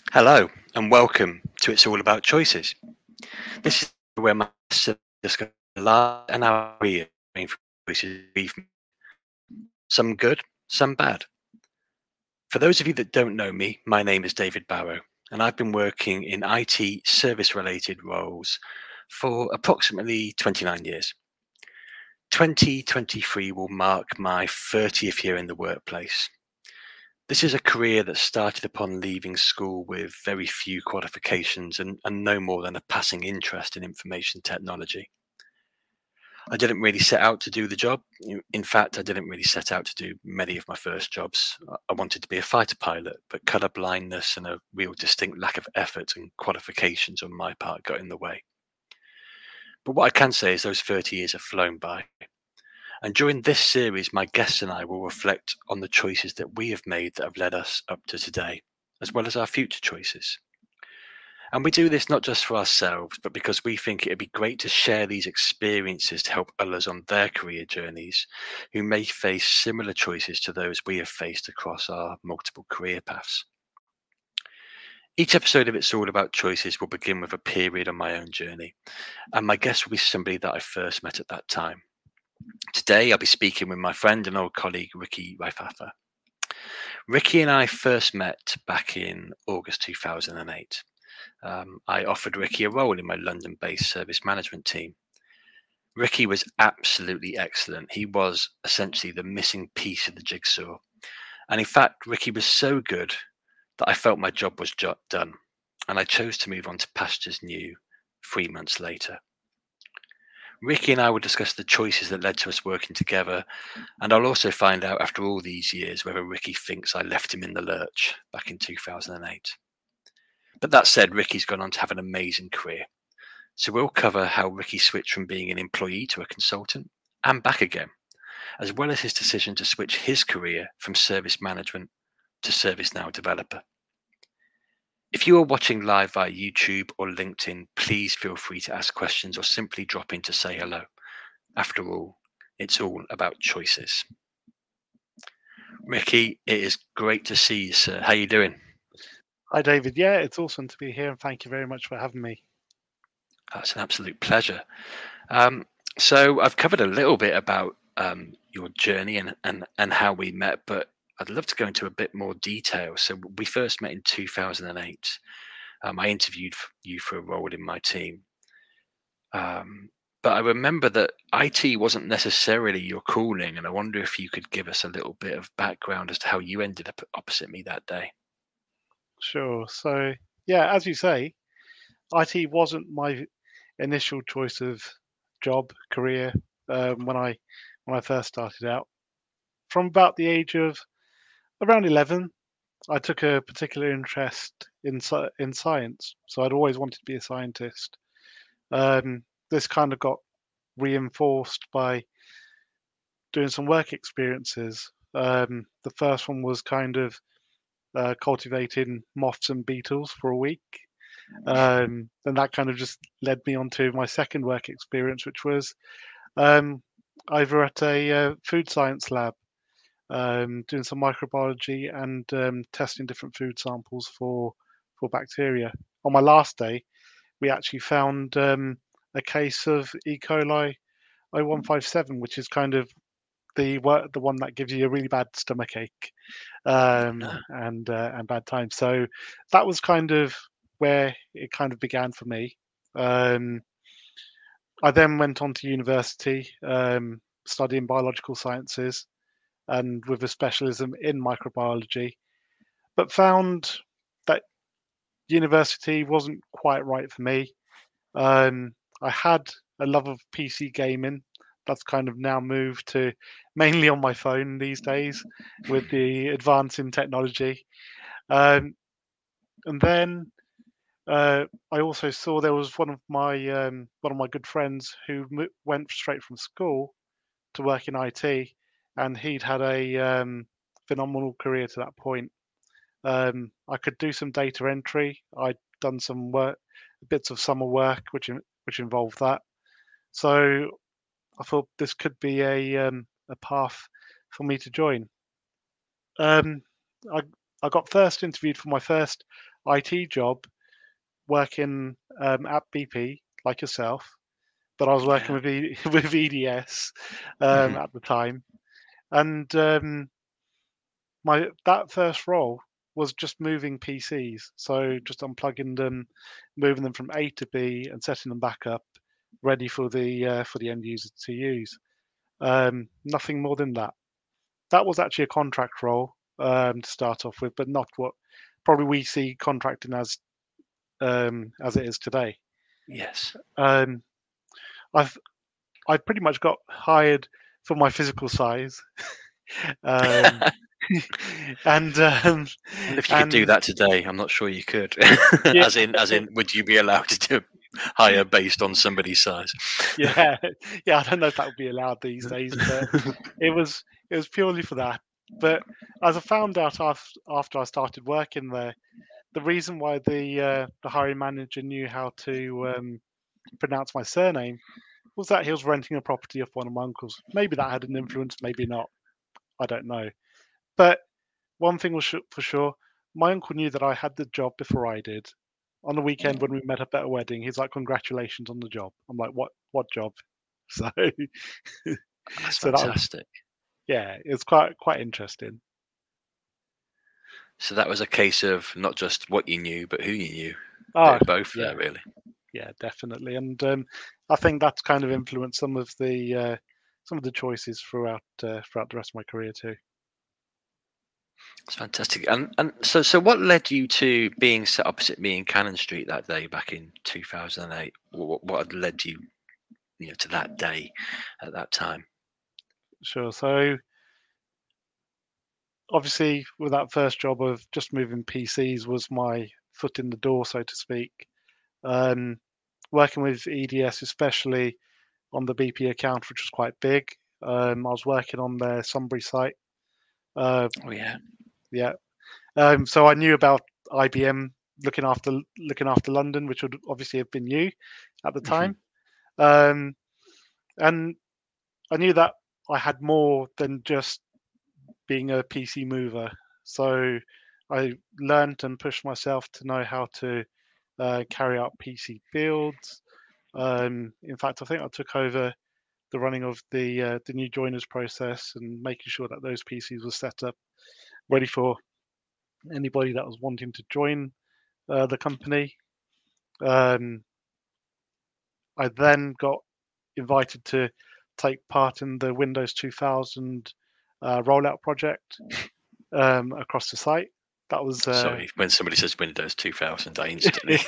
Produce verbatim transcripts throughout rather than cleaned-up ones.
Hello and welcome to It's All About Choices. This is where my guests discuss life and our career from choices we've made, some good, some bad. For those of you that don't know me, my name is David Barrow, and I've been working in I T service related roles for approximately twenty-nine years. twenty twenty-three will mark my thirtieth year in the workplace. This is a career that started upon leaving school with very few qualifications and, and no more than a passing interest in information technology. I didn't really set out to do the job. In fact, I didn't really set out to do many of my first jobs. I wanted to be a fighter pilot, but colour blindness and a real distinct lack of effort and qualifications on my part got in the way. But what I can say is those thirty years have flown by. And during this series, my guests and I will reflect on the choices that we have made that have led us up to today, as well as our future choices. And we do this not just for ourselves, but because we think it'd be great to share these experiences to help others on their career journeys who may face similar choices to those we have faced across our multiple career paths. Each episode of It's All About Choices will begin with a period on my own journey, and my guest will be somebody that I first met at that time. Today, I'll be speaking with my friend and old colleague, Ricky Raifatha. Ricky and I first met back in August two thousand eight. Um, I offered Ricky a role in my London-based service management team. Ricky was absolutely excellent. He was essentially the missing piece of the jigsaw. And in fact, Ricky was so good that I felt my job was jo- done. And I chose to move on to pastures new three months later. Ricky and I will discuss the choices that led to us working together, and I'll also find out after all these years whether Ricky thinks I left him in the lurch back in two thousand eight. But that said, Ricky's gone on to have an amazing career. So we'll cover how Ricky switched from being an employee to a consultant and back again, as well as his decision to switch his career from service management to ServiceNow developer. If you are watching live via YouTube or LinkedIn, please feel free to ask questions or simply drop in to say hello. After all, it's all about choices. Ricky, it is great to see you, sir. How are you doing? Hi, David. Yeah, it's awesome to be here, and thank you very much for having me. That's an absolute pleasure. Um, so I've covered a little bit about um, your journey and, and, and how we met, but I'd love to go into a bit more detail. So we first met in two thousand eight. Um, I interviewed you for a role in my team. Um, but I remember that I T wasn't necessarily your calling, and I wonder if you could give us a little bit of background as to how you ended up opposite me that day. Sure. So, yeah, as you say, I T wasn't my initial choice of job career um, when I when I first started out. From about the age of around eleven, I took a particular interest in sci- in science. So I'd always wanted to be a scientist. Um, this kind of got reinforced by doing some work experiences. Um, the first one was kind of uh, cultivating moths and beetles for a week. Um, and that kind of just led me on to my second work experience, which was um, either at a uh, food science lab, um, doing some microbiology and um, testing different food samples for for bacteria. On my last day, we actually found um, a case of E. coli O one five seven, which is kind of the the one that gives you a really bad stomach ache um, Uh, and uh, and bad times. So that was kind of where it kind of began for me. Um, I then went on to university, um, studying biological sciences and with a specialism in microbiology, but found that university wasn't quite right for me. Um, I had a love of P C gaming. That's kind of now moved to mainly on my phone these days with the advance in technology. Um, and then uh, I also saw there was one of my um, one of my good friends who mo- went straight from school to work in I T, and he'd had a um, phenomenal career to that point. Um, I could do some data entry. I'd done some work, bits of summer work, which in, which involved that. So I thought this could be a um, a path for me to join. Um, I I got first interviewed for my first I T job working um, at B P like yourself, but I was working Yeah. with e- with E D S um, Mhm. at the time, and um, my that first role was just moving P Cs, so just unplugging them, moving them from A to B, and setting them back up, ready for the uh, for the end user to use. Um, nothing more than that. That was actually a contract role um, to start off with, but not what probably we see contracting as um, as it is today. Yes. Um, I've I pretty much got hired for my physical size, um, and um, Well, if you could do and that today, I'm not sure you could. yeah, as in, as in, would you be allowed to do hire based on somebody's size? yeah, yeah. I don't know if that would be allowed these days, but it was it was purely for that. But as I found out after after I started working there, the reason why the uh, the hiring manager knew how to um, pronounce my surname was that he was renting a property off one of my uncles. Maybe that had an influence, maybe not. I don't know. But one thing was su- for sure, my uncle knew that I had the job before I did. On the weekend when we met up at a wedding, he's like, "Congratulations on the job." I'm like, "What? What job?" So, That's so that was fantastic. yeah, it's quite quite interesting. So that was a case of not just what you knew, but who you knew. Bit Oh, of both yeah, there, really. yeah, definitely. And um, I think that's kind of influenced some of the uh, some of the choices throughout uh, throughout the rest of my career too. It's fantastic. And and so so what led you to being set opposite me in Cannon Street that day back in two thousand eight? What, what had led you, you know, to that day at that time? Sure. So obviously, with that first job of just moving P Cs was my foot in the door, so to speak. Um, working with E D S, especially on the B P account, which was quite big. Um, I was working on their Sunbury site. Uh, Oh yeah. yeah. Um, so I knew about I B M looking after looking after London, which would obviously have been new at the Hmm. time. Um, and I knew that I had more than just being a P C mover. So I learned and pushed myself to know how to uh, carry out P C builds. Um, in fact, I think I took over the running of the uh, the new joiners process and making sure that those P Cs were set up ready for anybody that was wanting to join uh, the company. Um, I then got invited to take part in the Windows two thousand uh, rollout project um, across the site. That was uh, Sorry, when somebody says Windows two thousand, I instantly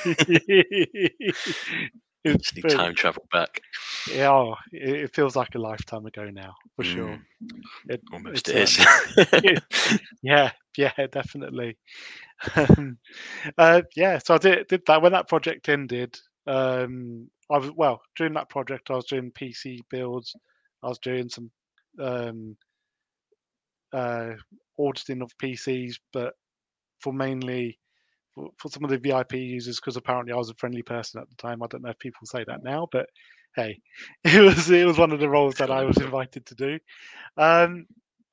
it, just need but, time travel back. yeah, oh, it, it feels like a lifetime ago now, for sure. Mm, It almost it it is. certainly, yeah, yeah, definitely. Um, uh, yeah, so I did did that when that project ended. Um, I was well during that project. I was doing P C builds. I was doing some um, uh, auditing of P Cs, but for mainly for, for some of the V I P users, because apparently I was a friendly person at the time. I don't know if people say that now, but hey, it was it was one of the roles that I Fine. was invited to do. Um,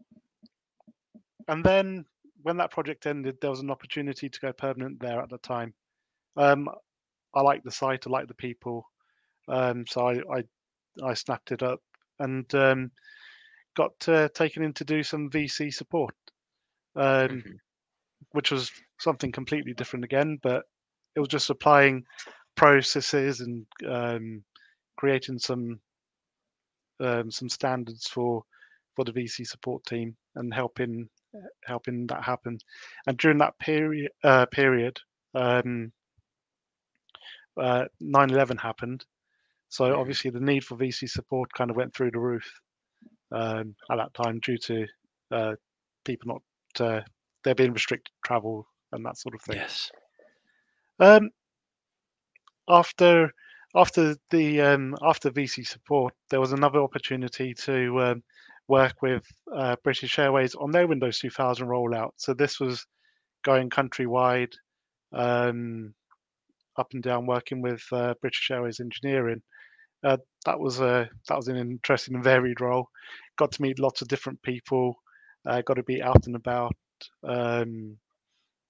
and then when that project ended, there was an opportunity to go permanent there at the time. Um, I like the site, I like the people, um, so I, I I snapped it up and um, got uh, taken in to do some V C support, um, Mhm. which was something completely different again, but it was just applying processes and um, creating some um, some standards for for the V C support team and helping helping that happen. And during that period uh, period, um, uh, nine eleven happened. So Mhm. obviously the need for V C support kind of went through the roof um, at that time due to uh, people not uh, there being restricted travel and that sort of thing. Yes. Um, after after the um, after V C support, there was another opportunity to um, work with uh, British Airways on their Windows two thousand rollout. So this was going countrywide, um, up and down, working with uh, British Airways engineering. Uh, that was a that was an interesting and varied role. Got to meet lots of different people. Uh, got to be out and about. Um,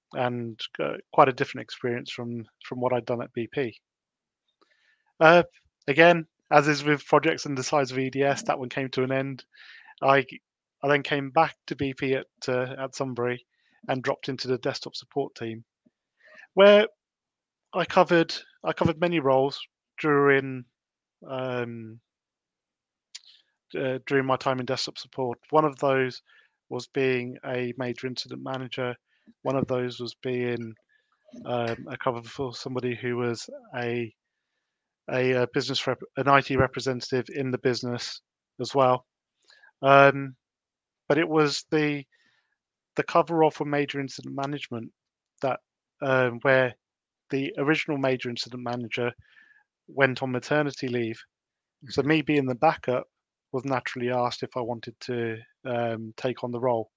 and uh, quite a different experience from from what I'd done at B P. Uh, again, as is with projects in the size of E D S, that one came to an end. I I then came back to B P at uh, at Sunbury and dropped into the desktop support team, where I covered I covered many roles during um, uh, during my time in desktop support. One of those was being a major incident manager. One of those was being um, a cover for somebody who was a a, uh business rep, an I T representative in the business as well. Um, but it was the the cover role for major incident management that um, where the original major incident manager went on maternity leave. So me being the backup was naturally asked if I wanted to um, take on the role.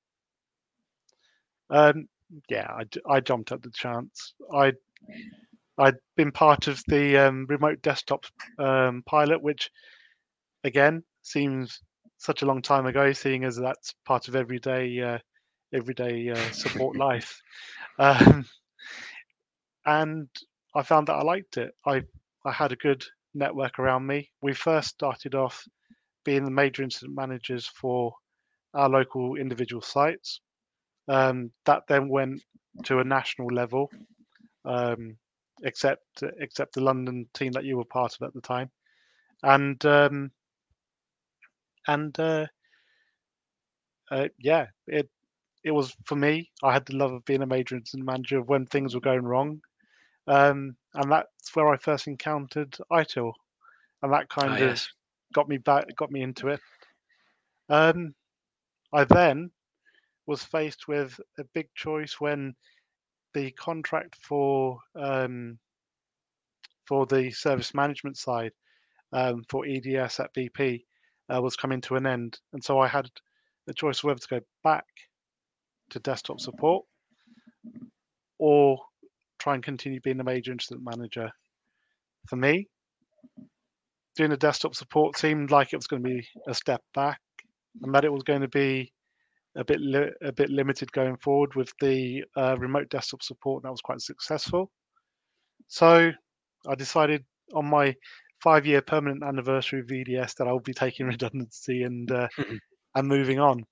Um, yeah, I, I jumped at the chance. I I'd been part of the um, remote desktop um, pilot, which again seems such a long time ago, seeing as that's part of everyday uh, everyday uh, support life. Um, and I found that I liked it. I I had a good network around me. We first started off being the major incident managers for our local individual sites. Um, that then went to a national level, um, except except the London team that you were part of at the time, and um, and uh, uh, yeah, it it was for me. I had the love of being a major incident manager when things were going wrong, um, and that's where I first encountered I T I L, and that Ah, kind of yes. got me back, got me into it. Um, I then was faced with a big choice when the contract for um, for the service management side um, for E D S at B P uh, was coming to an end, and so I had the choice of whether to go back to desktop support or try and continue being the major incident manager. For me, doing the desktop support seemed like it was going to be a step back, and that it was going to be a bit li- a bit limited going forward with the uh, remote desktop support that was quite successful. So I decided on my five-year permanent anniversary of V D S that I'll be taking redundancy and uh, and moving on.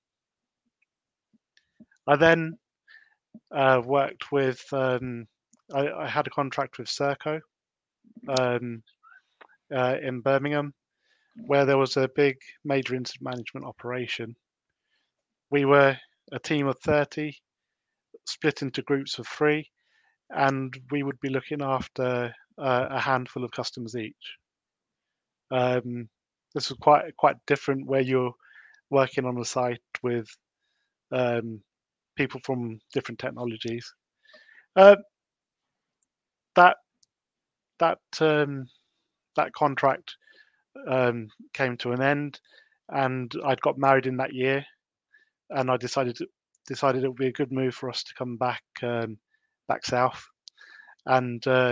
I then uh, worked with. Um, I, I had a contract with Serco um, uh, in Birmingham, where there was a big major incident management operation. We were a team of thirty, split into groups of three, and we would be looking after uh, a handful of customers each. Um, this was quite quite different, where you're working on a site with um, people from different technologies. Uh, that that um, that contract um, came to an end, and I'd got married in that year, and I decided to, decided it would be a good move for us to come back um, back south, and uh,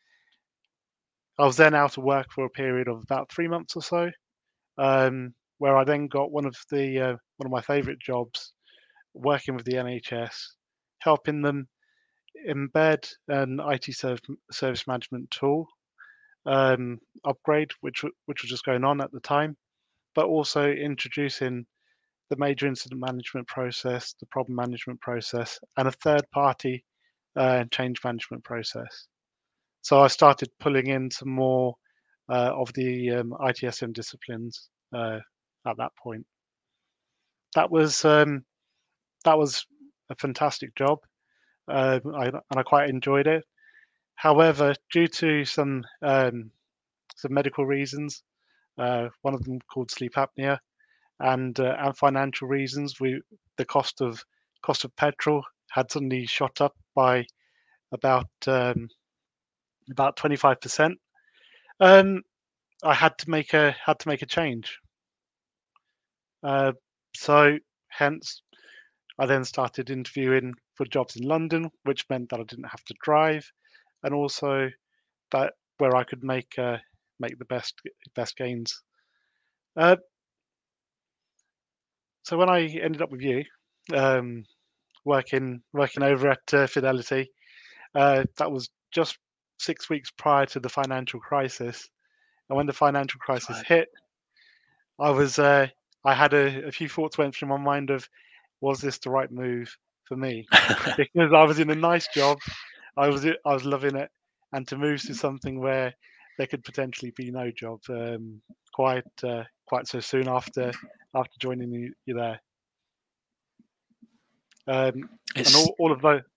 I was then out of work for a period of about three months or so, um, where I then got one of the uh, one of my favourite jobs, working with the N H S, helping them embed an I T serv- service management tool um, upgrade, which which was just going on at the time, but also introducing the major incident management process, the problem management process, and a third party uh, change management process. So I started pulling in some more uh, of the um, I T S M disciplines uh, at that point. That was um, that was a fantastic job, uh, I, and I quite enjoyed it. However, due to some um, some medical reasons, uh, one of them called sleep apnea, and uh, and financial reasons, we the cost of cost of petrol had suddenly shot up by about um, about twenty-five percent. Um, I had to make a had to make a change. Uh, so hence, I then started interviewing for jobs in London, which meant that I didn't have to drive, and also that where I could make uh, make the best best gains. Uh, so when I ended up with you, um, working working over at uh, Fidelity. Uh, that was just six weeks prior to the financial crisis, and when the financial crisis Right. hit, I was uh, I had a, a few thoughts went through my mind of, was this the right move for me? Because I was in a nice job, I was I was loving it, and to move to something where there could potentially be no job um, quite uh, quite so soon after after joining you, you there. Um, and It's all, all of those,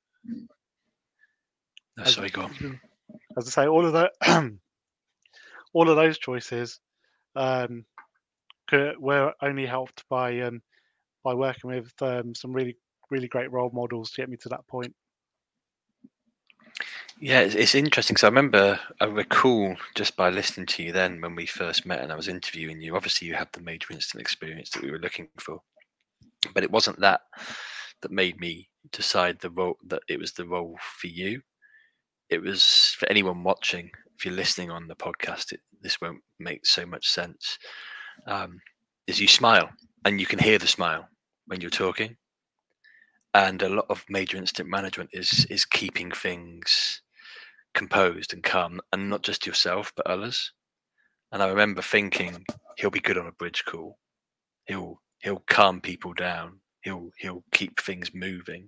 no, as, sorry, go on. as I say, all of the all of those choices um, could, were only helped by um, by working with um, some really really great role models to get me to that point. Yeah, it's, it's interesting. So I remember, I recall just by listening to you then when we first met and I was interviewing you. Obviously, you had the major incident experience that we were looking for, but it wasn't that that made me decide the role that it was the role for you. It was for anyone watching. If you're listening on the podcast, it, this won't make so much sense. Um, is you smile and you can hear the smile when you're talking, and a lot of major incident management is is keeping things composed and calm, and not just yourself but others. And I remember thinking, he'll be good on a bridge call. He'll he'll calm people down. He'll he'll keep things moving.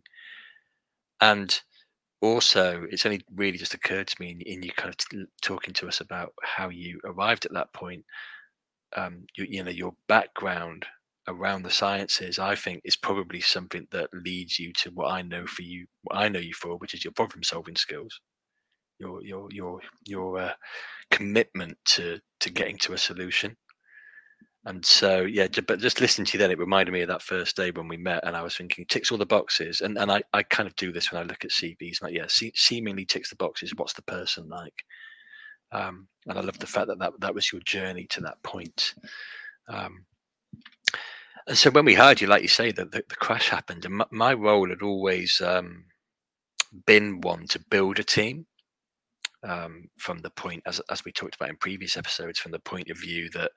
And also, it's only really just occurred to me in, in you kind of t- talking to us about how you arrived at that point. Um, you, you know, your background around the sciences, I think, is probably something that leads you to what I know for you, what I know you for, which is your problem-solving skills, your your your your uh, commitment to to getting to a solution. And so, yeah, ju- but just listening to you then, it reminded me of that first day when we met, and I was thinking, ticks all the boxes. And and I, I kind of do this when I look at C Vs, like, yeah, se- seemingly ticks the boxes. What's the person like? Um, and I love the fact that, that that was your journey to that point. Um, and so when we hired you, like you say, that the, the crash happened, and my, my role had always um, been one to build a team. Um, from the point, as as we talked about in previous episodes, from the point of view that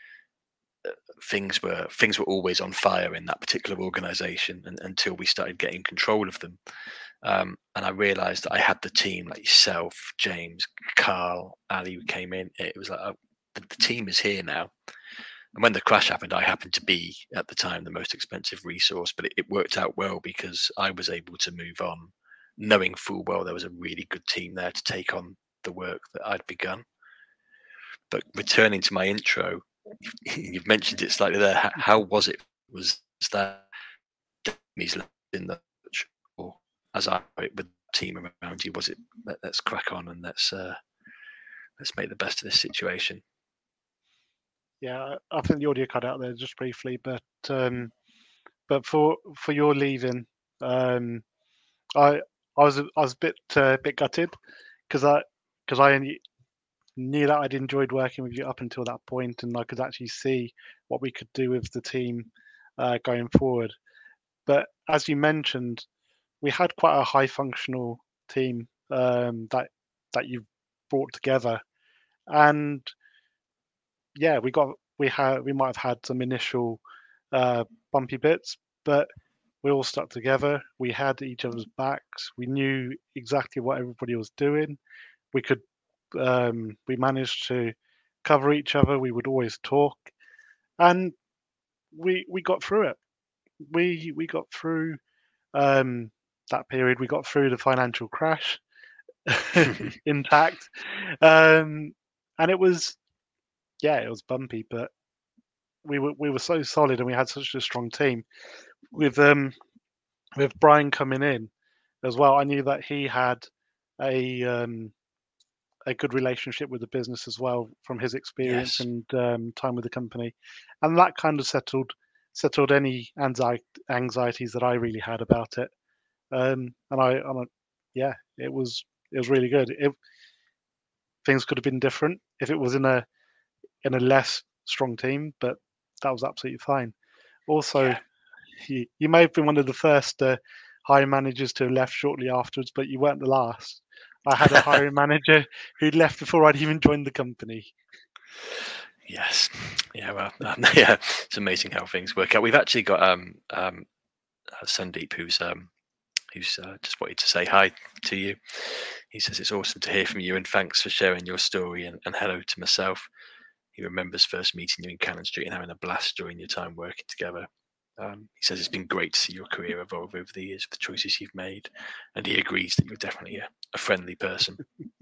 things were things were always on fire in that particular organization, and, until we started getting control of them. Um, and I realized that I had the team, like yourself, James, Carl, Ali, who came in. It was like, oh, the, the team is here now. And when the crash happened, I happened to be at the time the most expensive resource, but it, it worked out well because I was able to move on, knowing full well there was a really good team there to take on the work that I'd begun. But returning to my intro, you've mentioned it slightly there. How, how was it? Was that he's in the church, or as I with the team around you? Was it let, let's crack on and let's uh, let's make the best of this situation? Yeah, I think the audio cut out there just briefly, but um, but for for your leaving, um, I I was a, I was a bit uh, bit gutted because I because I only knew that I'd enjoyed working with you up until that point, and I could actually see what we could do with the team uh, going forward. But as you mentioned, we had quite a high functional team um, that that you brought together, and yeah, we got we had we might have had some initial uh, bumpy bits, but we all stuck together. We had each other's backs. We knew exactly what everybody was doing. We could um, we managed to cover each other. We would always talk, and we we got through it. We we got through um, that period. We got through the financial crash intact, um, and it was yeah, it was bumpy, but we were we were so solid, and we had such a strong team with um with Brian coming in as well. I knew that he had a um, a good relationship with the business as well from his experience Yes. and um, time with the company, and that kind of settled settled any anxi- anxieties that I really had about it. Um, and I, and I, yeah, it was it was really good. It, things could have been different if it was in a in a less strong team, but that was absolutely fine. Also, Yeah. you, you may have been one of the first uh, hiring managers to have left shortly afterwards, but you weren't the last. I had a hiring manager who'd left before I'd even joined the company. Yes. Yeah. Well. Um, yeah. It's amazing how things work out. We've actually got um um uh, Sandeep, who's um who's uh, just wanted to say hi to you. He says it's awesome to hear from you, and thanks for sharing your story, and, and hello to myself. He remembers first meeting you in Cannon Street and having a blast during your time working together. Um, he says it's been great to see your career evolve over the years, the choices you've made, and he agrees that you're definitely a, a friendly person.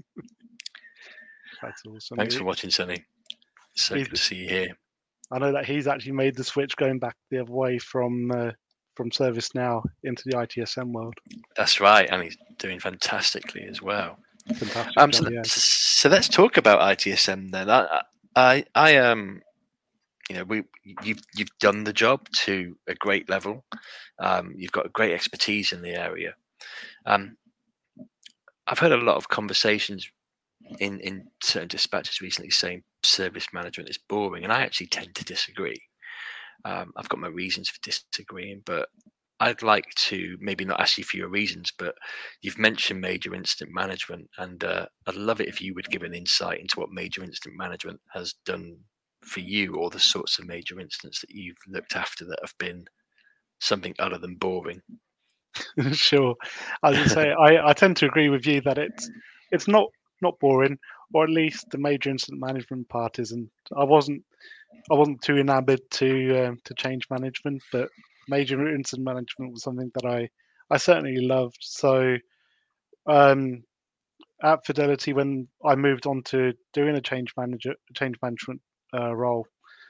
That's awesome. Thanks He- for watching, Sonny. It's so He's- good to see you here. I know that he's actually made the switch going back the other way from uh, from ServiceNow into the I T S M world. That's right, and he's doing fantastically as well. Fantastic Um, job, so, yeah. so let's talk about I T S M then. I, I, I um, you know, we you've you've done the job to a great level. Um, you've got great expertise in the area. Um, I've heard a lot of conversations in in certain dispatches recently saying service management is boring, and I actually tend to disagree. Um, I've got my reasons for disagreeing, but I'd like to maybe not ask you for your reasons, but you've mentioned major incident management, and uh, I'd love it if you would give an insight into what major incident management has done for you, or the sorts of major incidents that you've looked after that have been something other than boring. Sure. I was going to say I, I tend to agree with you that it's it's not not boring, or at least the major incident management part isn't. I wasn't I wasn't too enamored to um, to change management, but major incident management was something that I I certainly loved. So um, at Fidelity, when I moved on to doing a change manager change management uh, role,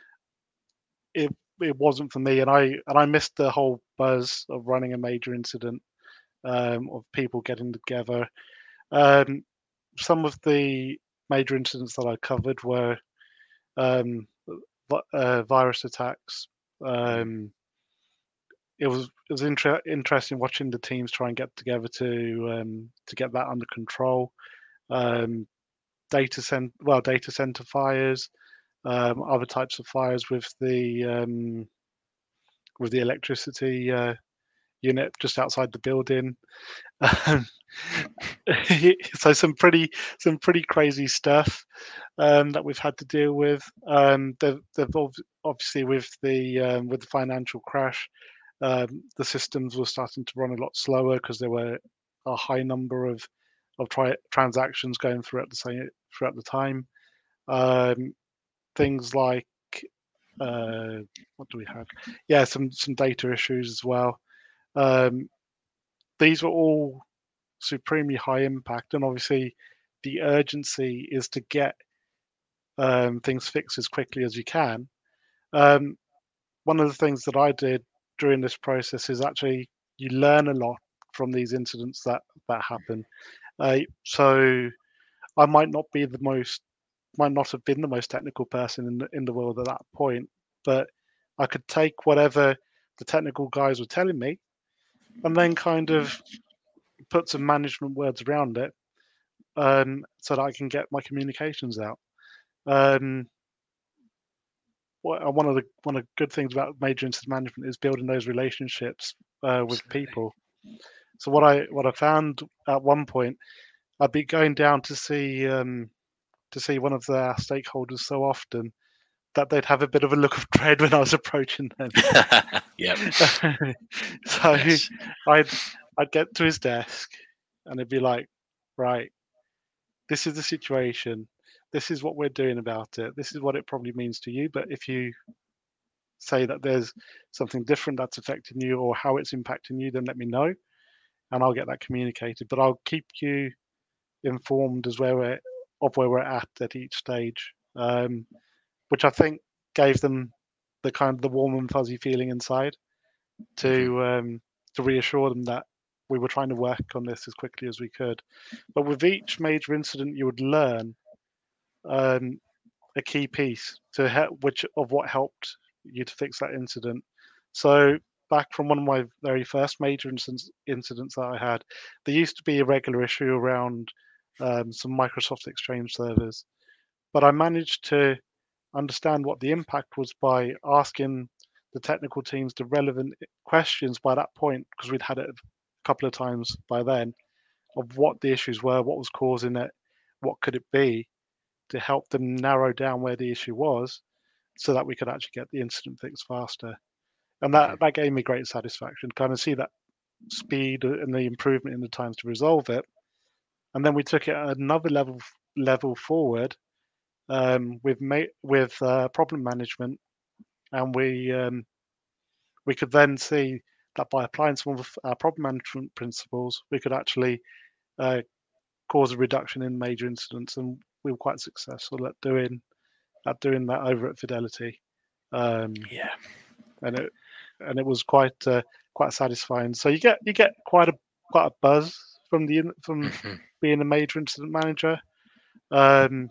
it it wasn't for me, and I and I missed the whole buzz of running a major incident, um, of people getting together. Um, some of the major incidents that I covered were um, vi- uh, virus attacks. Um, it was it was inter- interesting watching the teams try and get together to um, to get that under control. Um, data center, well, data center fires, um, other types of fires with the um, with the electricity uh, unit just outside the building. Um, so some pretty some pretty crazy stuff um, that we've had to deal with. Um, they've, they've obviously with the um, with the financial crash, um, the systems were starting to run a lot slower because there were a high number of of tri- transactions going through at the same throughout the time. Um, things like uh, what do we have? Yeah, some some data issues as well. Um, these were all supremely high impact, and obviously the urgency is to get um, things fixed as quickly as you can. Um, one of the things that I did during this process is actually you learn a lot from these incidents that that happen. Uh, so I might not be the most, might not have been the most technical person in the, in the world at that point, but I could take whatever the technical guys were telling me and then kind of put some management words around it, um, so that I can get my communications out. Um, one of the one of the good things about major incident management is building those relationships uh, with Absolutely. people. So what I what I found at one point, I'd be going down to see um, to see one of their stakeholders so often that they'd have a bit of a look of dread when I was approaching them. Yep. So Yes. I'd I'd get to his desk and it'd be like, right, this is the situation. This is what we're doing about it. This is what it probably means to you. But if you say that there's something different that's affecting you or how it's impacting you, then let me know and I'll get that communicated. But I'll keep you informed as where we're of where we're at at each stage, um, which I think gave them the kind of the warm and fuzzy feeling inside to Mhm. um, to reassure them that we were trying to work on this as quickly as we could. But with each major incident, you would learn um, a key piece to help, which of what helped you to fix that incident. So back from one of my very first major incidents, incidents that I had, there used to be a regular issue around um, some Microsoft Exchange servers, but I managed to understand what the impact was by asking the technical teams the relevant questions by that point, because we'd had it a couple of times by then, of what the issues were, what was causing it, what could it be, to help them narrow down where the issue was so that we could actually get the incident fixed faster. And that, Mhm. that gave me great satisfaction, kind of see that speed and the improvement in the times to resolve it. And then we took it another level level forward um, with ma- with uh, problem management, and we um, we could then see that by applying some of our problem management principles, we could actually uh, cause a reduction in major incidents, and we were quite successful at doing at doing that over at Fidelity. Um, Yeah. and it and it was quite uh, quite satisfying. So you get you get quite a quite a buzz from the from Mhm. being a major incident manager. Um,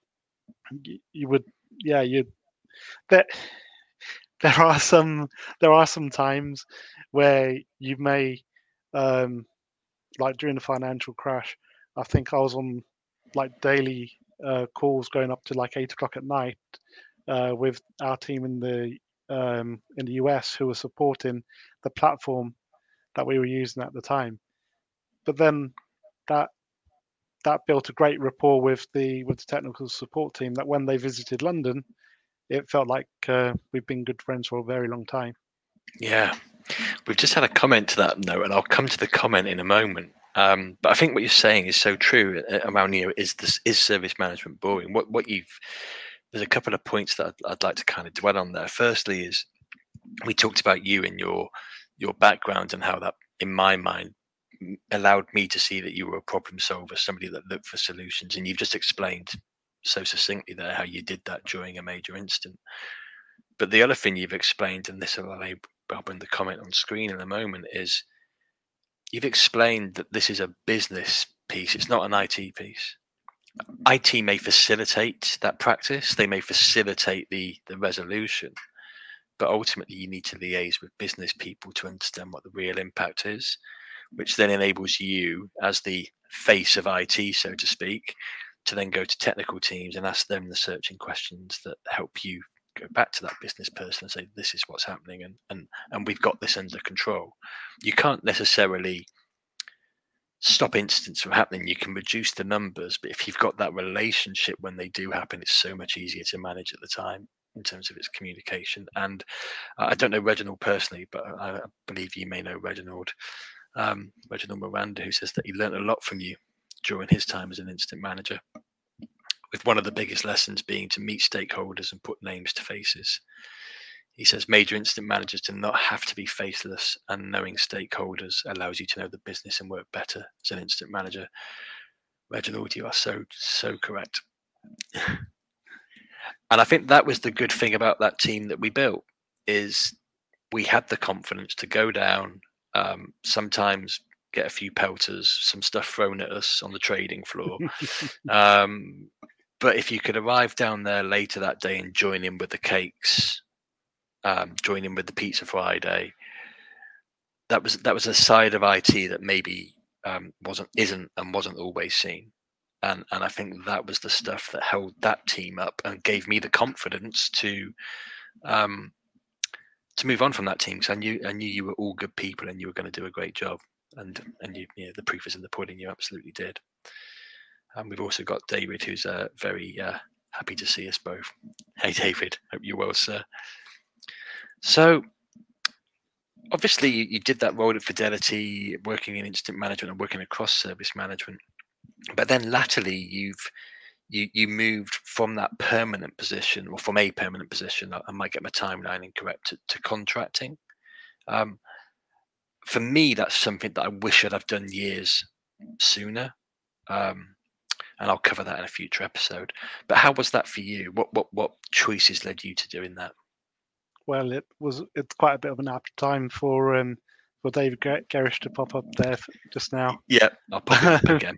you, you would yeah you there there are some there are some times where you may um, like during the financial crash. I think I was on like daily uh, calls going up to like eight o'clock at night uh, with our team in the um, in the U S who were supporting the platform that we were using at the time. But then that that built a great rapport with the with the technical support team. That when they visited London, it felt like uh, we've been good friends for a very long time. Yeah. We've just had a comment to that note, and I'll come to the comment in a moment. Um, but I think what you're saying is so true around, you know, is this is service management boring? What what you've there's a couple of points that I'd, I'd like to kind of dwell on there. Firstly, is we talked about you and your your background and how that, in my mind, allowed me to see that you were a problem solver, somebody that looked for solutions, and you've just explained so succinctly there how you did that during a major incident. But the other thing you've explained, and this will I'll bring the comment on screen in a moment, is you've explained that this is a business piece. It's not an I T piece. I T may facilitate that practice. They may facilitate the the resolution, but ultimately you need to liaise with business people to understand what the real impact is, which then enables you as the face of I T, so to speak, to then go to technical teams and ask them the searching questions that help you go back to that business person and say, this is what's happening, and and and we've got this under control. You can't necessarily stop incidents from happening. You can reduce the numbers, but if you've got that relationship when they do happen, it's so much easier to manage at the time in terms of its communication. And uh, I don't know Reginald personally, but I believe you may know Reginald, um, Reginald Miranda, who says that he learned a lot from you during his time as an incident manager, with one of the biggest lessons being to meet stakeholders and put names to faces. He says major incident managers do not have to be faceless, and knowing stakeholders allows you to know the business and work better as an incident manager. Reginald, you are so, so correct. And I think that was the good thing about that team that we built, is we had the confidence to go down, um, sometimes get a few pelters, some stuff thrown at us on the trading floor. um, but if you could arrive down there later that day and join in with the cakes, um, join in with the Pizza Friday, that was that was a side of I T that maybe um, wasn't isn't and wasn't always seen. And and I think that was the stuff that held that team up and gave me the confidence to um, to move on from that team, because I knew I knew you were all good people and you were going to do a great job. And and you, you know, the proof is in the pudding. You absolutely did. And we've also got David, who's uh, very uh, happy to see us both. Hey, David, hope you're well, sir. So, obviously, you, you did that role at Fidelity, working in incident management and working across service management. But then latterly, you've you you moved from that permanent position, or from a permanent position, I might get my timeline incorrect, to, to contracting. Um, for me, that's something that I wish I'd have done years sooner. Um, and I'll cover that in a future episode. But how was that for you? What what what choices led you to doing that? Well, it was it's quite a bit of an apt time for um, for David Gerrish to pop up there just now. Yeah, I'll pop it up again.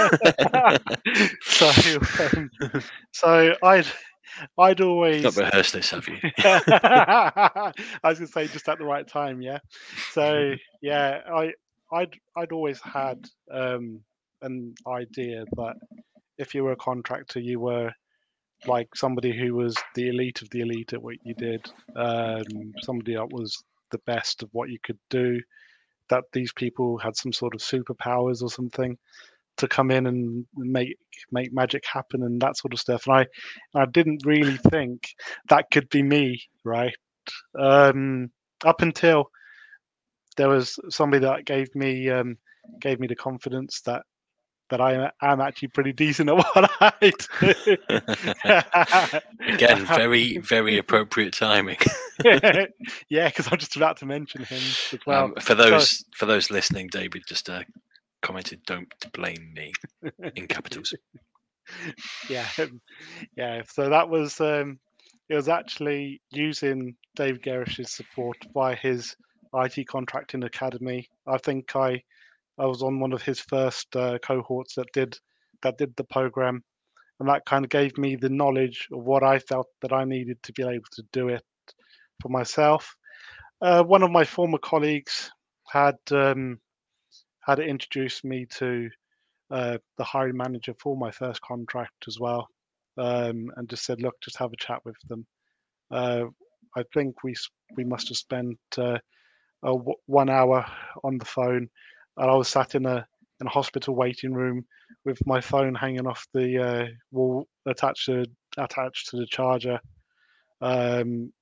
so, um, so I'd I'd always not rehearsed this, have you? I was gonna say just at the right time, yeah. So yeah, I I'd I'd always had um, an idea that if you were a contractor, you were like somebody who was the elite of the elite at what you did, um, somebody that was the best of what you could do, that these people had some sort of superpowers or something to come in and make make magic happen and that sort of stuff. And I I didn't really think that could be me, right? Um, up until there was somebody that gave me um, gave me the confidence that that I am actually pretty decent at what I do. Again, very, very appropriate timing. Yeah, because I'm just about to mention him as well. Um, for those so, for those listening, David just uh, commented, "Don't blame me," in capitals. Yeah, yeah. So that was um, it was actually using Dave Gerrish's support by his I T contracting academy. I think I I was on one of his first uh, cohorts that did that did the program, and that kind of gave me the knowledge of what I felt that I needed to be able to do it for myself. Uh, one of my former colleagues had um, had introduced me to uh, the hiring manager for my first contract as well, um, and just said, "Look, just have a chat with them." Uh, I think we we must have spent uh, a w- one hour on the phone, and I was sat in a in a hospital waiting room with my phone hanging off the uh, wall attached to attached to the charger. Um,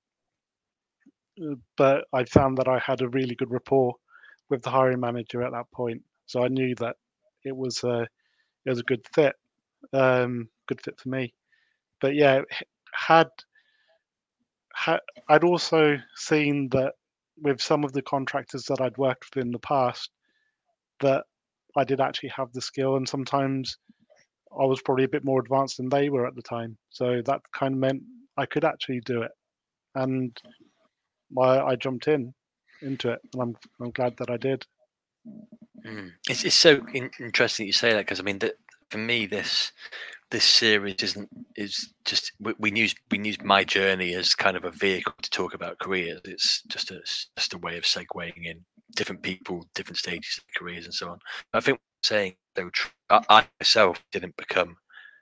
but I found that I had a really good rapport with the hiring manager at that point, so I knew that it was a it was a good fit, um, good fit for me. But yeah, had had I'd also seen that with some of the contractors that I'd worked with in the past, that I did actually have the skill, and sometimes I was probably a bit more advanced than they were at the time. So that kind of meant I could actually do it, and I, I jumped in into it, and I'm I'm glad that I did. Mm. It's it's so in, interesting you say that, because I mean that for me this this series isn't is just we, we use we use my journey as kind of a vehicle to talk about careers. It's just a just a way of segueing in different people, different stages of careers, and so on. I think saying so, I, I myself didn't become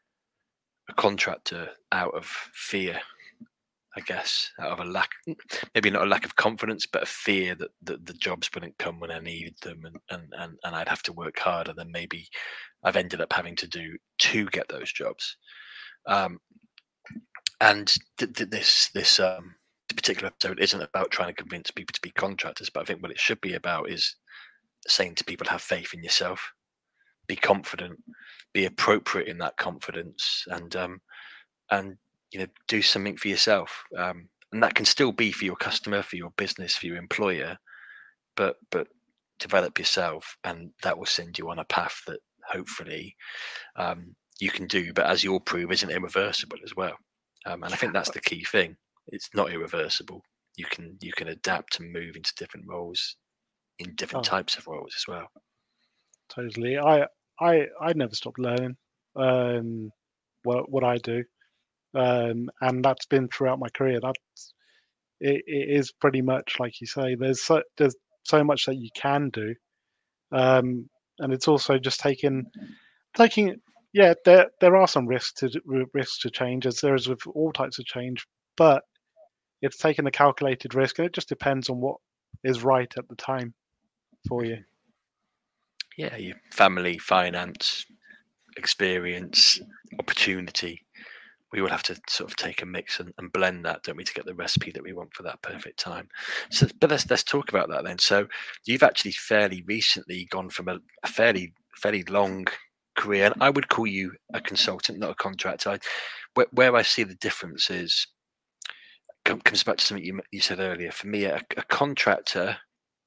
a contractor out of fear. I guess out of a lack, maybe not a lack of confidence, but a fear that, that the jobs wouldn't come when I needed them, and, and, and, and I'd have to work harder than maybe I've ended up having to do to get those jobs. Um, and th- th- this this um, particular episode isn't about trying to convince people to be contractors, but I think what it should be about is saying to people, have faith in yourself, be confident, be appropriate in that confidence, and um, and you know, do something for yourself, um, and that can still be for your customer, for your business, for your employer, but but develop yourself, and that will send you on a path that hopefully um, you can do, but as you'll prove, isn't irreversible as well. Um, and I think that's the key thing. It's not irreversible. You can you can adapt and move into different roles, in different oh, types of roles as well. Totally. I I I never stopped learning um, what what I do. Um, and that's been throughout my career. That's it, it is pretty much like you say. There's so there's so much that you can do, um, and it's also just taking taking. Yeah, there there are some risks to risks to change, as there is with all types of change, but it's taking a calculated risk, and it just depends on what is right at the time for you. Yeah, your family, finance, experience, opportunity. We will have to sort of take a mix and, and blend that, don't we, to get the recipe that we want for that perfect time. So, but let's let's talk about that then. So, you've actually fairly recently gone from a, a fairly fairly long career, and I would call you a consultant, not a contractor. I, where, where I see the difference is comes back to something you you said earlier. For me, a, a contractor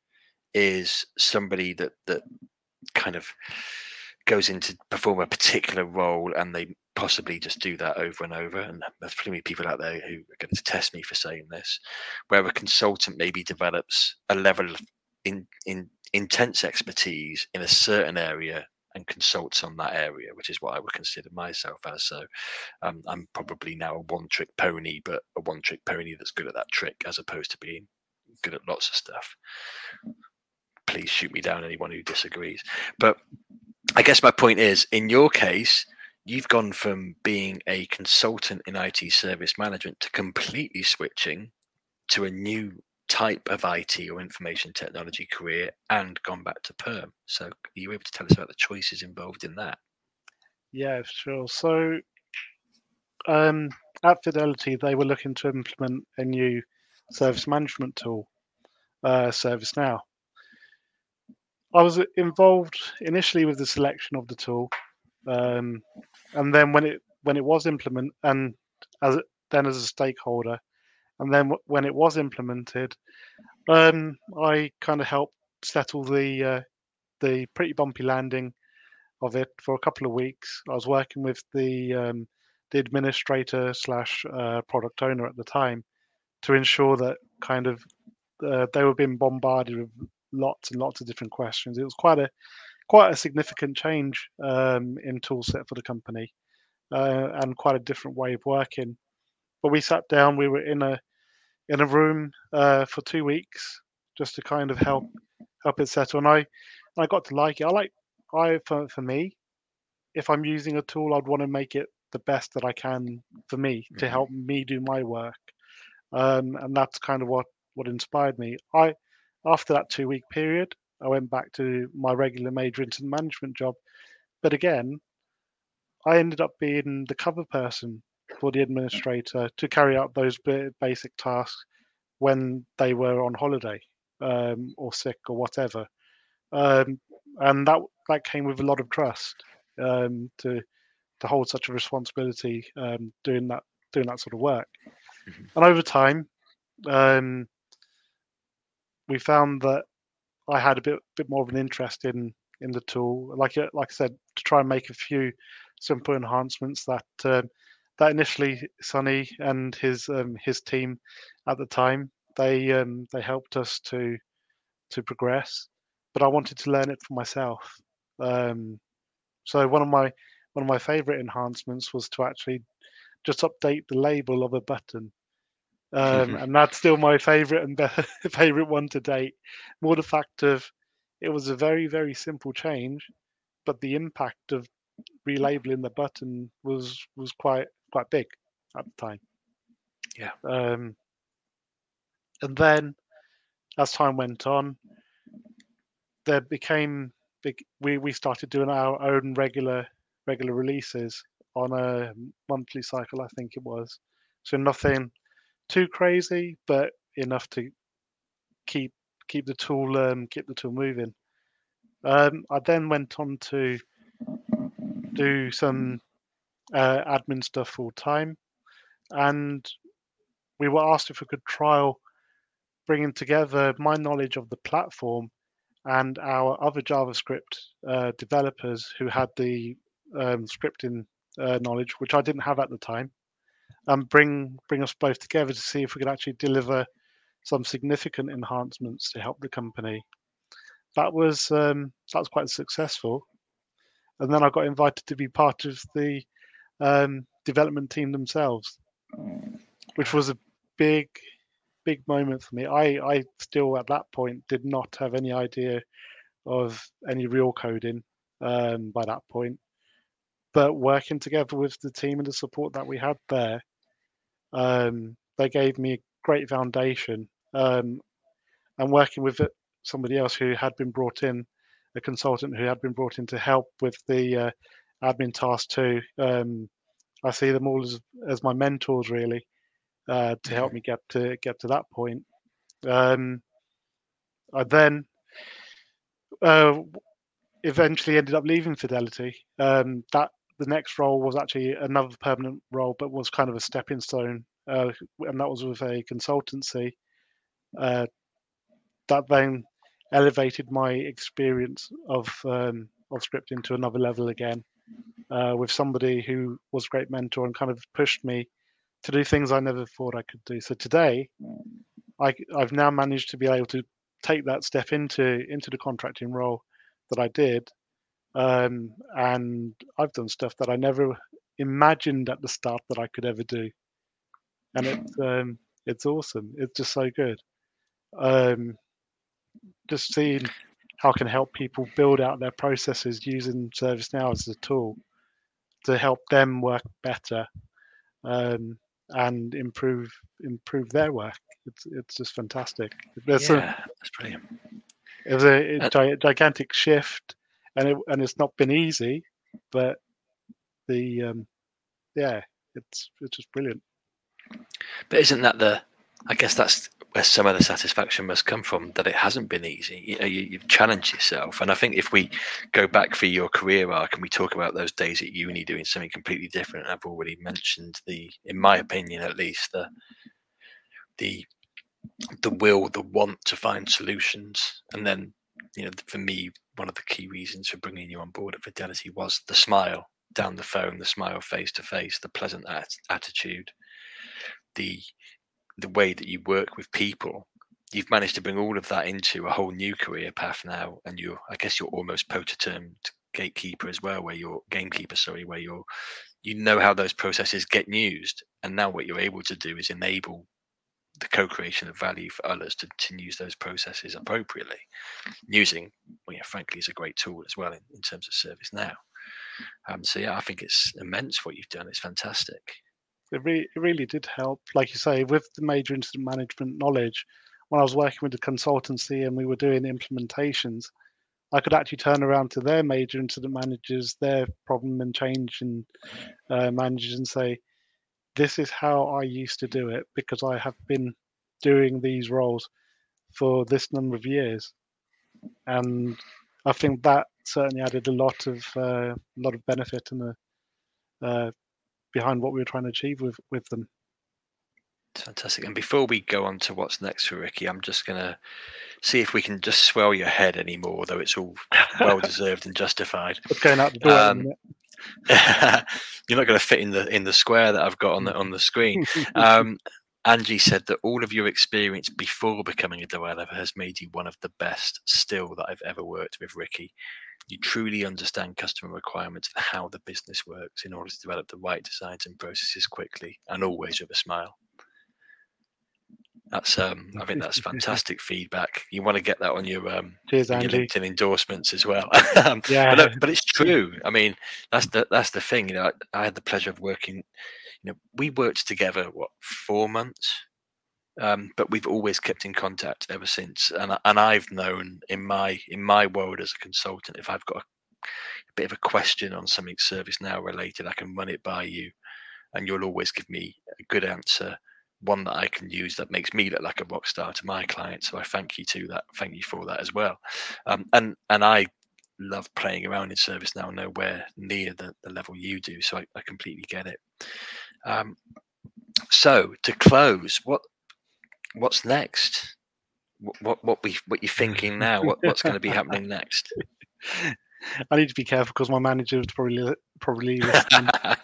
is somebody that that kind of goes in to perform a particular role, and they possibly just do that over and over. And there's plenty of people out there who are going to test me for saying this, where a consultant maybe develops a level of in, in intense expertise in a certain area and consults on that area, which is what I would consider myself as. So um, I'm probably now a one-trick pony, but a one-trick pony that's good at that trick, as opposed to being good at lots of stuff. Please shoot me down, anyone who disagrees. But I guess my point is, in your case, you've gone from being a consultant in I T service management to completely switching to a new type of I T or information technology career, and gone back to perm. So are you able to tell us about the choices involved in that? Yeah, sure. So um, at Fidelity, they were looking to implement a new service management tool, uh, ServiceNow. I was involved initially with the selection of the tool, um, and then when it when it was implemented, and as it, then as a stakeholder, and then w- when it was implemented, um, I kind of helped settle the uh, the pretty bumpy landing of it for a couple of weeks. I was working with the um, the administrator slash uh, product owner at the time to ensure that kind of uh, they were being bombarded with lots and lots of different questions. It was quite a quite a significant change um, in toolset for the company uh, and quite a different way of working. But we sat down. We were in a in a room uh, for two weeks just to kind of help help it settle. And I I got to like it. I like I for for me, if I'm using a tool, I'd want to make it the best that I can for me to Mhm. help me do my work. Um, and that's kind of what what inspired me. I After that two week period, I went back to my regular major incident management job. But again, I ended up being the cover person for the administrator to carry out those ba- basic tasks when they were on holiday um, or sick or whatever. Um, and that that came with a lot of trust um, to to hold such a responsibility um, doing that doing that sort of work. Mhm. And over time, um, we found that I had a bit bit more of an interest in in the tool. Like uh, like I said, to try and make a few simple enhancements that um, that initially Sonny and his um, his team at the time they um, they helped us to to progress. But I wanted to learn it for myself. Um, so one of my one of my favorite enhancements was to actually just update the label of a button. Um, and that's still my favorite and be- favorite one to date. More the fact of it was a very, very simple change, but the impact of relabeling the button was was quite quite big at the time. Yeah. Um, and then as time went on, there became big. We we started doing our own regular regular releases on a monthly cycle, I think it was. So nothing too crazy, but enough to keep keep the tool um, keep the tool moving. Um, I then went on to do some uh, admin stuff full time, and we were asked if we could trial bringing together my knowledge of the platform and our other JavaScript uh, developers who had the um, scripting uh, knowledge, which I didn't have at the time, and bring bring us both together to see if we could actually deliver some significant enhancements to help the company. That was um, that was quite successful, and then I got invited to be part of the um, development team themselves, which was a big, big moment for me. I, I still at that point did not have any idea of any real coding um, by that point, but working together with the team and the support that we had there, um, they gave me a great foundation. Um, and working with somebody else who had been brought in, a consultant who had been brought in to help with the uh, admin task too. Um, I see them all as as my mentors really uh, to help me get to get to that point. Um, I then uh, eventually ended up leaving Fidelity. Um, that the next role was actually another permanent role, but was kind of a stepping stone, uh, and that was with a consultancy. Uh, that then elevated my experience of um, of scripting to another level again, uh, with somebody who was a great mentor and kind of pushed me to do things I never thought I could do. So today, I, I've now managed to be able to take that step into into the contracting role that I did, um, and I've done stuff that I never imagined at the start that I could ever do, and it's um, it's awesome. It's just so good. Um, just seeing how I can help people build out their processes using ServiceNow as a tool to help them work better um, and improve improve their work. It's it's just fantastic. There's a Yeah, that's brilliant. It was a, a Uh, gi- gigantic shift, and it and it's not been easy, but the um, yeah, it's it's just brilliant. but isn't that the? I guess that's where some of the satisfaction must come from, that it hasn't been easy. You know, you, you've challenged yourself. And I think if we go back for your career arc and we talk about those days at uni doing something completely different, I've already mentioned the, in my opinion at least, the the the will, the want to find solutions. And then, you know, for me, one of the key reasons for bringing you on board at Fidelity was the smile down the phone, the smile face to face, the pleasant at- attitude, the the way that you work with people. You've managed to bring all of that into a whole new career path now, and you're, I guess, you're almost post-termed gatekeeper as well, where you're gamekeeper, sorry, where you're, you know how those processes get used, and now what you're able to do is enable the co-creation of value for others to, to use those processes appropriately. Using, well, yeah, frankly, is a great tool as well in, in terms of ServiceNow. Um, so yeah, I think it's immense what you've done. It's fantastic. It, re- it really did help, like you say, with the major incident management knowledge. When I was working with the consultancy and we were doing implementations, I could actually turn around to their major incident managers, their problem and change and uh, managers, and say, this is how I used to do it because I have been doing these roles for this number of years. And I think that certainly added a lot of uh, lot of benefit and the, uh, behind what we were trying to achieve with, with them. Fantastic. And before we go on to what's next for Ricky, I'm just going to see if we can just swell your head anymore, though it's all well deserved and justified. It's going out the door. Um, you're not going to fit in the in the square that I've got on the on the screen. Um, Angie said that all of your experience before becoming a developer has made you one of the best still that I've ever worked with, Ricky. You truly understand customer requirements and how the business works in order to develop the right designs and processes quickly and always with a smile. That's um, I think that's fantastic feedback. You want to get that on your um, Cheers, on your Angie. LinkedIn endorsements as well. um, Yeah, but, no, but it's true. I mean, that's the that's the thing. You know, I, I had the pleasure of working. You know, we worked together what four months, um, but we've always kept in contact ever since. And and I've known in my in my world as a consultant, if I've got a, a bit of a question on something ServiceNow related, I can run it by you, and you'll always give me a good answer. One that I can use that makes me look like a rock star to my clients. So I thank you to that. Thank you for that as well. Um, and and I love playing around in ServiceNow, nowhere near the, the level you do. So I, I completely get it. Um, so to close, what what's next? What what what we what you're thinking now? What what's going to be happening next? I need to be careful because my manager is probably probably listening.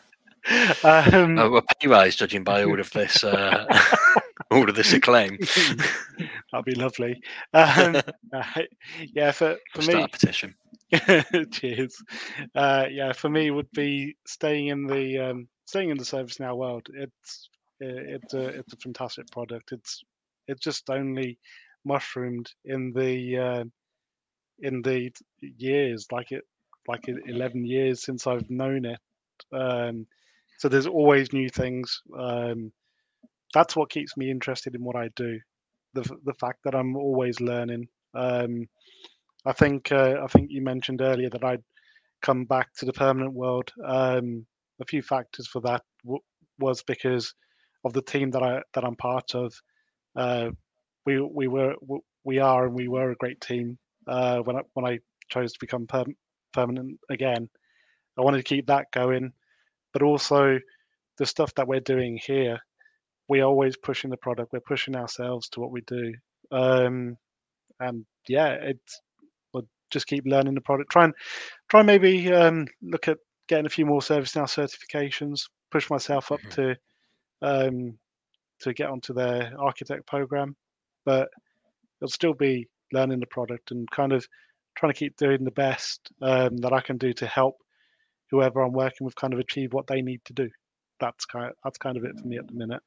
um, oh, well, pay rise, judging by all of this, uh, all of this acclaim. That'd be lovely. Um, uh, yeah, for for we'll me, start a petition. cheers. Uh, yeah, for me would be staying in the um, staying in the ServiceNow world. It's it's a it's a fantastic product. It's it's just only mushroomed in the uh, in the years, like it like eleven years since I've known it. Um, so there's always new things. Um, that's what keeps me interested in what I do. The the fact that I'm always learning. Um, I think uh, I think you mentioned earlier that I'd come back to the permanent world. Um, a few factors for that w- was because of the team that I that I'm part of. Uh, we we were we are and we were a great team. Uh, when I when I chose to become per- permanent again, I wanted to keep that going, but also the stuff that we're doing here. We're always pushing the product. We're pushing ourselves to what we do. Um, and yeah, it's we'll just keep learning the product. Try and try and maybe um, look at getting a few more ServiceNow certifications. Push myself up Mm-hmm. to um, to get onto their architect program, but it'll still be learning the product and kind of trying to keep doing the best um, that I can do to help whoever I'm working with kind of achieve what they need to do. That's kind of, that's kind of it for me at the minute.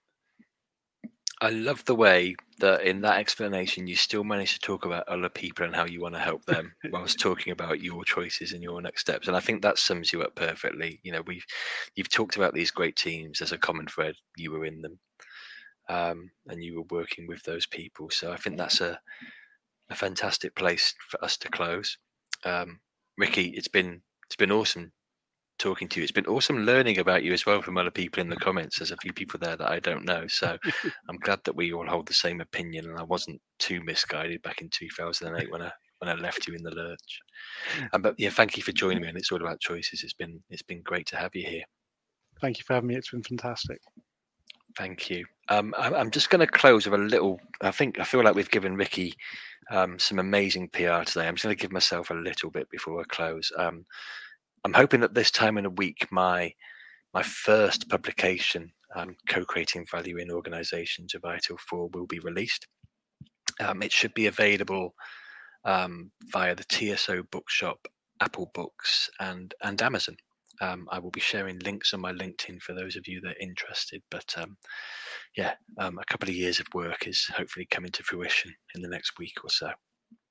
I love the way that in that explanation you still manage to talk about other people and how you want to help them whilst talking about your choices and your next steps. And I think that sums you up perfectly. You know, we've you've talked about these great teams as a common thread. You were in them, um, and you were working with those people. So I think that's a a fantastic place for us to close. Um, Ricky, it's been it's been awesome talking to you. It's been awesome learning about you as well from other people in the comments. There's a few people there that I don't know. So I'm glad that we all hold the same opinion, and I wasn't too misguided back in two thousand eight when I when I left you in the lurch. Um, but yeah, thank you for joining me, and It's All About Choices. It's been it's been great to have you here. Thank you for having me. It's been fantastic. Thank you. Um, I'm just going to close with a little. I think I feel like we've given Ricky um, some amazing P R today. I'm just going to give myself a little bit before I close. Um, I'm hoping that this time in a week, my my first publication, um, Co-Creating Value in Organizations of I T I L four, will be released. Um, it should be available um, via the T S O Bookshop, Apple Books, and and Amazon. Um, I will be sharing links on my LinkedIn for those of you that are interested. But um, yeah, um, a couple of years of work is hopefully coming to fruition in the next week or so.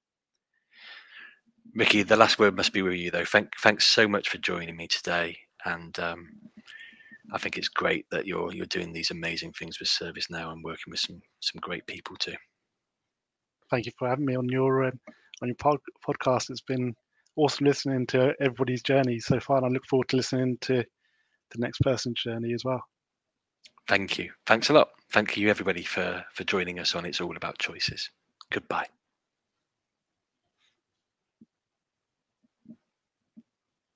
Ricky, the last word must be with you, though. Thank, thanks so much for joining me today, and um, I think it's great that you're you're doing these amazing things with ServiceNow and working with some some great people too. Thank you for having me on your um, on your pod- podcast. It's been awesome listening to everybody's journey so far, and I look forward to listening to the next person's journey as well. Thank you. Thanks a lot. Thank you, everybody, for for joining us on It's All About Choices. Goodbye.